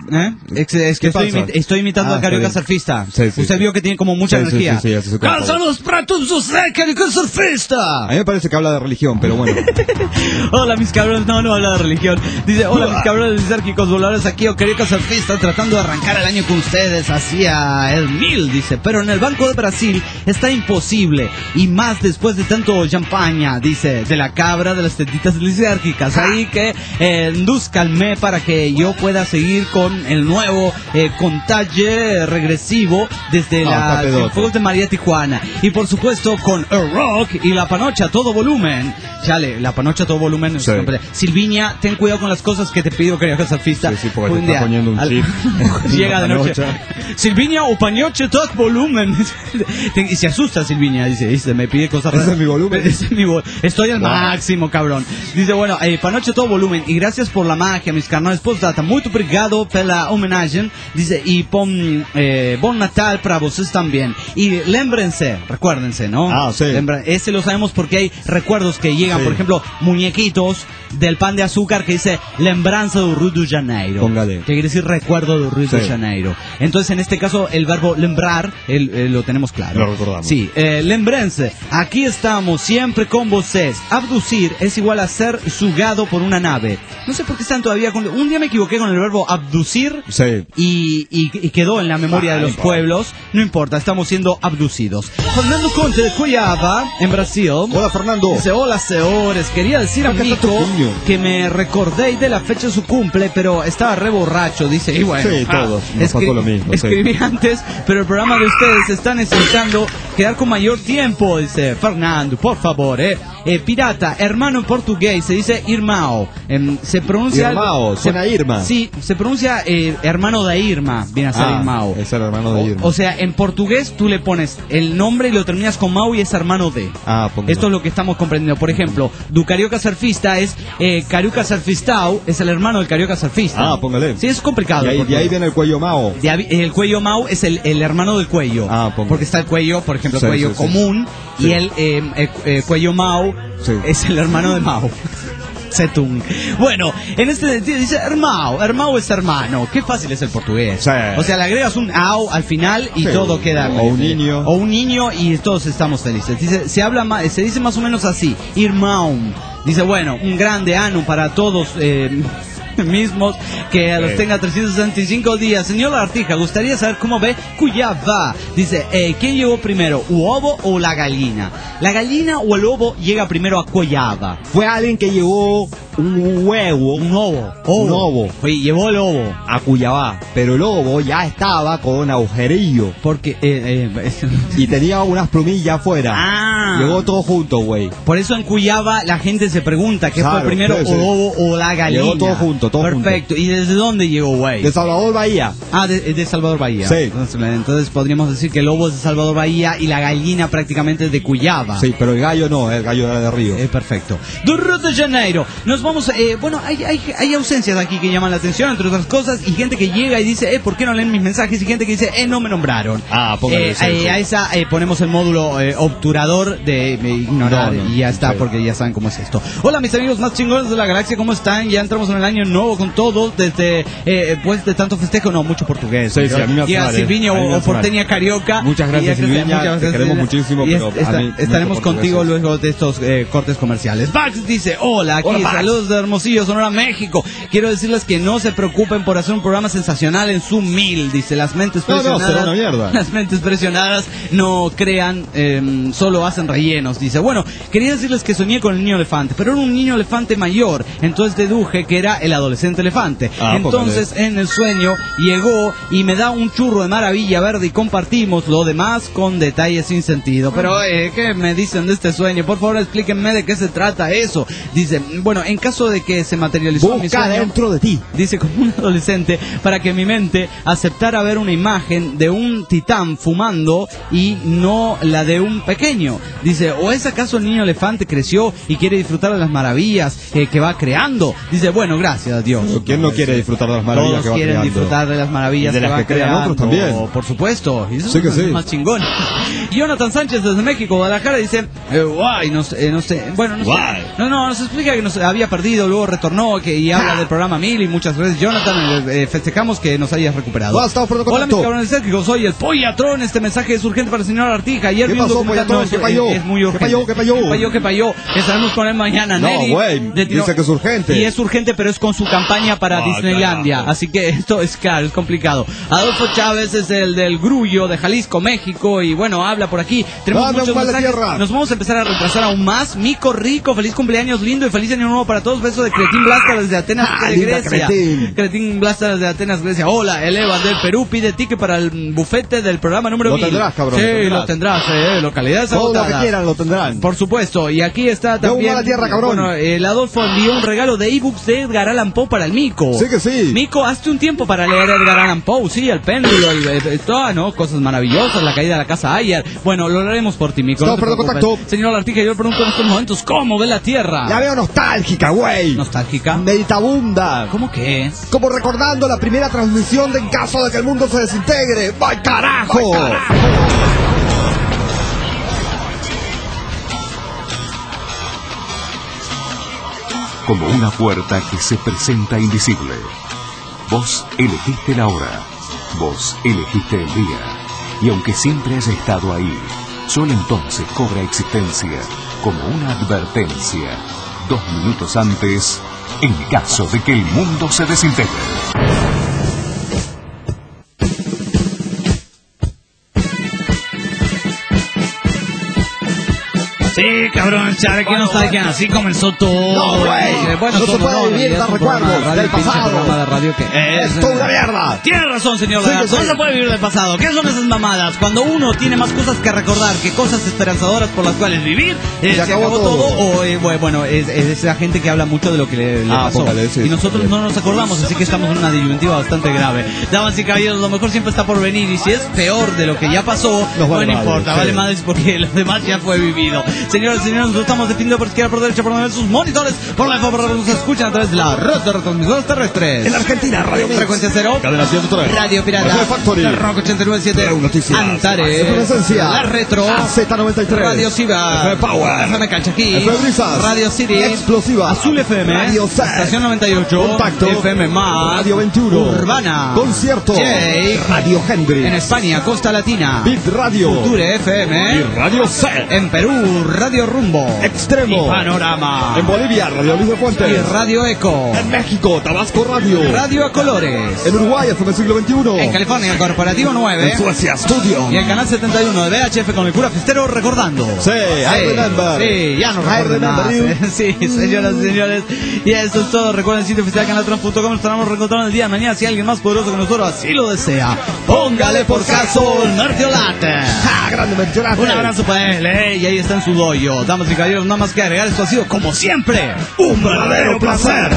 Es que estoy imitando al Carioca Surfista.
Sí.
Usted vio que tiene como mucha energía.
Sí,
¡Saludos para todos ustedes, Carioca Surfista!
A mí me parece que habla de religión, pero bueno.
Hola, mis cabrones, no habla de religión. Dice, hola, mis cabrones lisérgicos voladores, aquí al Carioca Surfista, tratando de arrancar el año con ustedes hacia el 1000, dice. Pero en el Banco de Brasil está imposible. Y más después de tanto champaña, dice, de la cabra de las tetitas lisérgicas. Ahí que indúzcanme para que yo pueda seguir con el nuevo contagio regresivo desde los Fuegos de María Tijuana. Y por supuesto con el rock y la panocha a todo volumen. Chale, la panocha a todo volumen.
Sí.
Silviña, ten cuidado con las cosas que te pido, querido surfista.
Sí, porque te está poniendo un chip.
Llega de noche. Silviña o panocha a todo volumen. Y se asusta Silviña, dice, me pide cosas raras.
Ese es mi volumen.
Estoy al máximo, cabrón. Dice, bueno, panocha a todo volumen. Y gracias por la magia, mis carnales. Postdata, muito obrigado pela homenagem. Dice, y bon Natal para vosotros también. Y lémbrense, recuérdense, ¿no?
Sí.
Ese lo sabemos porque hay recuerdos que llegan, por ejemplo, muñequitos del pan de azúcar que dice lembranza do Rio de Janeiro.
Póngale.
Que quiere decir recuerdo do Rio de Janeiro. Entonces, en este caso, el verbo lembrar, lo tenemos claro.
Lo recordamos.
Sí, lembrense. Aquí estamos siempre con vocês. Abducir es igual a ser sugado por una nave. No sé por qué están todavía con... Un día me equivoqué con el verbo abducir y quedó en la memoria de los pueblos. No importa, estamos siendo abducidos. Fernando Conte de Cuiabá, en Brasil.
Hola, Fernando.
Dice, hola, señores. Quería decir a Mico que me recordé de la fecha de su cumple, pero estaba re borracho. Dice, y bueno.
Sí, todos. Nos pasó lo mismo.
Escribí antes, pero el programa de ustedes está necesitando quedar con mayor tiempo. Dice, Fernando, por favor, pirata, hermano en portugués, se dice irmão. Se pronuncia...
Irmão, suena Irma.
Sí, se pronuncia hermano de Irma, viene a ser irmão.
Es el hermano de Irma.
O sea, en portugués tú le pones el nombre y lo terminas con mau y es hermano de. Esto es lo que estamos comprendiendo. Por ejemplo, du Carioca Surfista es Carioca Surfistao, es el hermano del Carioca Surfista.
Póngale.
Sí, es complicado.
Y ahí viene el cuello Mao.
El cuello Mao es el hermano del cuello. Porque está el cuello, por ejemplo, el cuello común y el cuello Mao es el hermano de Mao. Setung. Bueno, en este sentido dice hermao es hermano. Qué fácil es el portugués.
Sí.
O sea, le agregas un ao al final y todo queda.
O un niño
y todos estamos felices. Dice, se dice más o menos así, irmão. Dice, bueno, un grande anu para todos mismos, que a los tenga 365 días. Señor Lagartija, gustaría saber cómo ve Cuyaba. Dice, ¿quién llegó primero, huevo o la gallina? ¿La gallina o el ovo llega primero a Cuyaba?
Fue alguien que llevó un huevo,
Un ovo.
un ovo
Oye, llevó el ovo.
a Cuyabá, pero el ovo ya estaba con un agujerillo
Porque,
y tenía unas plumillas afuera.
Ah.
Llegó todo junto, güey.
Por eso en Cuyaba la gente se pregunta qué
Claro,
fue primero,
sí, sí.
o ovo o la gallina.
Llegó todo junto, todo
Perfecto. ¿Y desde dónde llegó, güey?
De Salvador Bahía.
Ah, de Salvador Bahía.
Sí.
Entonces podríamos decir que el ovo es de Salvador Bahía y la gallina prácticamente es de Cuyaba.
Sí, pero el gallo no, el gallo era de Río.
Perfecto. Do Rio de Janeiro. Nos vamos. Bueno, hay ausencias aquí que llaman la atención, entre otras cosas, y gente que llega y dice, ¿por qué no leen mis mensajes? Y gente que dice, no me nombraron.
Ah, póngale
a esa ponemos el módulo obturador de ignorar
No,
y ya está,
sí.
porque ya saben cómo es esto. Hola, mis amigos más chingones de la galaxia, ¿cómo están? Ya entramos en el año nuevo con todo, desde pues de tanto festejo, no, mucho portugués.
Sí, sí, a mí me hace
y a
mal,
Silviño
a mí me
o
hace mal.
Porteña Carioca.
Muchas gracias,
Y ya que-
Silviña,
muchas
te
gracias,
queremos muchísimo,
y
pero a mí
estaremos
mucho
contigo
portugués.
luego de estos cortes comerciales. Bax dice, hola, aquí,
Hola, Bax.
saludos de Hermosillo, Sonora, México. Quiero decirles que no se preocupen por hacer un programa sensacional en Zoom 1000, dice, las mentes
No,
presionadas.
será una mierda.
Las mentes presionadas no crean, solo hacen rellenos. Dice, bueno, quería decirles que soñé con el niño elefante, pero era un niño elefante mayor, entonces deduje que era el adolescente elefante. Entonces, en el sueño, llegó y me da un churro de maravilla verde y compartimos lo demás con detalles sin sentido. Pero, ¿qué me dicen de este sueño? Por favor, explíquenme de qué se trata eso. Dice, bueno, en caso de que se materializó mi
Busca
sueño,
dentro de ti.
dice, como un adolescente, para que mi mente aceptara ver una imagen de un titán fumando y no la de un pequeño. Dice, ¿o es acaso el niño elefante creció y quiere disfrutar de las maravillas que va creando? Dice, bueno, gracias a Dios.
¿Quién no quiere disfrutar de las maravillas
Todos
que va
quieren
creando?
disfrutar de las maravillas
Y de las
va
que crean
creando,
otros también.
por supuesto. Y eso
Sí que
es
sí.
más chingón. Jonathan Sánchez desde México, Guadalajara, dice, guay, no sé, bueno, no sé. No, nos explica que nos había perdido, luego retornó y habla del programa 1000 y muchas gracias, Jonathan, festejamos que nos hayas recuperado.
Basta, por
Hola, mis cabrones eléctricos, soy el Pollatrón, este mensaje es urgente para el señor Artija. Ayer
¿Qué
vi un
pasó,
documental,
Pollatrón? ¿Qué payó?
es muy urgente.
¿Qué payó?
¿Qué payó? Estaremos con él mañana,
No,
Nelly.
güey, dice que es urgente.
Y es urgente, pero es con su campaña para Disneylandia, así que esto es claro, es complicado. Adolfo Chávez es el del Grullo de Jalisco, México, y bueno, habla por aquí. Tenemos
Dame
muchos
un mal de
mensajes.
tierra.
Nos vamos a empezar a retrasar aún más. Mico Rico, feliz cumpleaños lindo y feliz año nuevo para todos. Beso de Cretín Blaster desde Atenas, de
linda
Grecia. Cretín Blaster desde Atenas, Grecia. Hola, el Eva del Perú pide ticket para el bufete del programa número 1000.
Lo tendrás, cabrón.
Sí, lo tendrás, localidades
Todo lo que
agotadas.
quieran lo tendrán.
Por supuesto, y aquí está
De
también.
a la tierra, cabrón.
Bueno, el Adolfo envió un regalo de ebooks de Edgar Allan Poe para el Mico.
Sí que sí.
Mico, hazte un tiempo para leer Edgar Allan Poe, sí, el péndulo, todo, ¿no? Cosas maravillosas, la caída de la casa Ayer. Bueno, lo haremos por ti, Mico.
Estamos perdiendo contacto.
Señor Artija, yo le pregunto en estos momentos, ¿cómo ve la tierra?
La veo nostálgica, güey.
¿Nostálgica?
Meditabunda.
¿Cómo que?
Como recordando la primera transmisión de En caso de que el mundo se desintegre. ¡Ay, carajo!
Como una puerta que se presenta invisible. Vos elegiste la hora. Vos elegiste el día. Y aunque siempre haya estado ahí, solo entonces cobra existencia como una advertencia. 2 minutos antes, en caso de que el mundo se desintegre.
Sí, cabrón, ¿sabe qué nostalgia? Así comenzó todo.
No, güey.
Bueno,
No se
todo,
puede vivir
es
tan
un programa de
recuerdos
radio,
del
pinche
pasado.
programa de radio que
Es toda una mierda.
Tiene razón, señor
Sí,
Lagarto,
sí.
no se puede vivir del pasado. ¿Qué son esas mamadas? Cuando uno tiene más cosas que recordar que cosas esperanzadoras por las cuales vivir, se acabó todo. O, bueno, es esa gente que habla mucho de lo que le pasó.
póngale, sí,
y nosotros
sí.
no nos acordamos, así que estamos en una disyuntiva bastante grave. Damas y caballeros, lo mejor siempre está por venir. Y si es peor de lo que ya pasó,
Nos vale
no
madre,
importa,
sí.
vale madres porque lo demás ya fue vivido. Señoras y señores, nos estamos definiendo por izquierda, por derecha, por donde sus monitores, por la favor, nos escuchan a través de la red de retransmisores terrestres.
En Argentina, Radio Mix.
Frecuencia Cero,
Cadena 103.
Radio Pirata,
Radio Factory.
Rock 89.7,
Treu Noticias.
Antares,
Presencia.
La Retro,
AZ93.
Radio Ciba,
FM Power.
FM Calchaquí,
FM Brisas.
Radio City,
Explosiva.
Azul FM,
Radio Set.
Estación 98,
Contacto.
FM Más,
Radio 21.
Urbana,
Concierto.
Jake,
Radio Hendrix.
en España, Costa Latina,
Bit Radio.
Future FM,
Y Radio Set.
en Perú, Radio Rumbo,
Extremo
y Panorama.
En Bolivia, Radio Luis de Fuentes.
Y Radio Eco.
En México, Tabasco Radio.
Radio a Colores.
En Uruguay, hasta el siglo XXI.
En California, el Corporativo 9.
En Suecia, Studio.
Y el canal 71 de VHF con el cura Fiestero recordando.
Sí, I remember.
Sí, ya no recuerdo más. Sí, señoras y señores. Y eso es todo. Recuerden el sitio oficial canaltrans.com. Nos estaremos reencontrando el día de mañana. Si alguien más poderoso que nosotros así lo desea, póngale por caso el Mertiolate.
Grande Mertiolate.
Un abrazo para él, y ahí está en su doyo. Damas y caballeros, nada más que agregar. Esto ha sido, como siempre, un verdadero placer.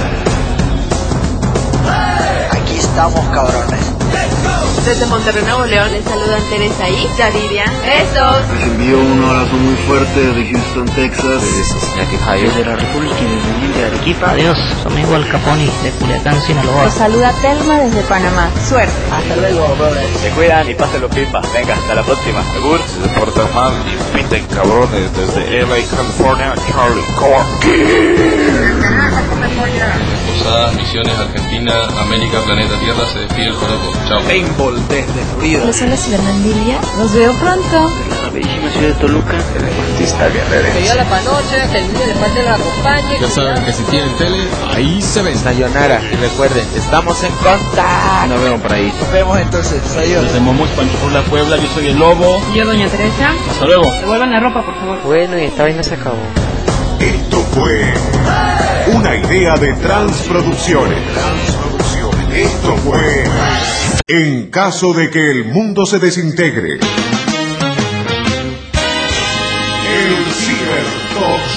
Aquí estamos, cabrones.
Desde Monterrey, Nuevo León, les saludan Teresa y Yaridia. ¡Besos!
Les envío un abrazo muy fuerte desde Houston, Texas.
Desde la República Independiente de Arequipa. Adiós, soy Miguel Caponi de Culiacán, Sinaloa.
Los saluda Telma desde Panamá. Suerte.
Hasta luego, brothers.
Se cuidan y pásenlo pipa. Venga, hasta la próxima. Segur.
Se portan mal y pinten cabrones desde LA, California, Charlie Cocky.
Posadas, Misiones, Argentina, América, Planeta Tierra, se despide el Joropo. Chao.
Paintball desde Florida.
Les habla Fernandilla. Los veo pronto.
De la bellísima ciudad de Toluca.
El artista guerrero.
Que yo la panoche, que el niño de parte la acompañe.
Ya saben que si tienen tele, ahí se ven.
Sayonara. Y recuerden, estamos en contacto.
Nos vemos por ahí.
Nos vemos entonces. Adiós.
Desde Momuy, Panchurrula, Puebla, yo soy el Lobo.
Yo, doña Teresa.
Hasta luego.
Devuelvan la ropa, por favor.
Bueno, y esta vaina se acabó.
Esto fue una idea de Transproducciones. Esto fue En caso de que el mundo se desintegre. El Ciber Top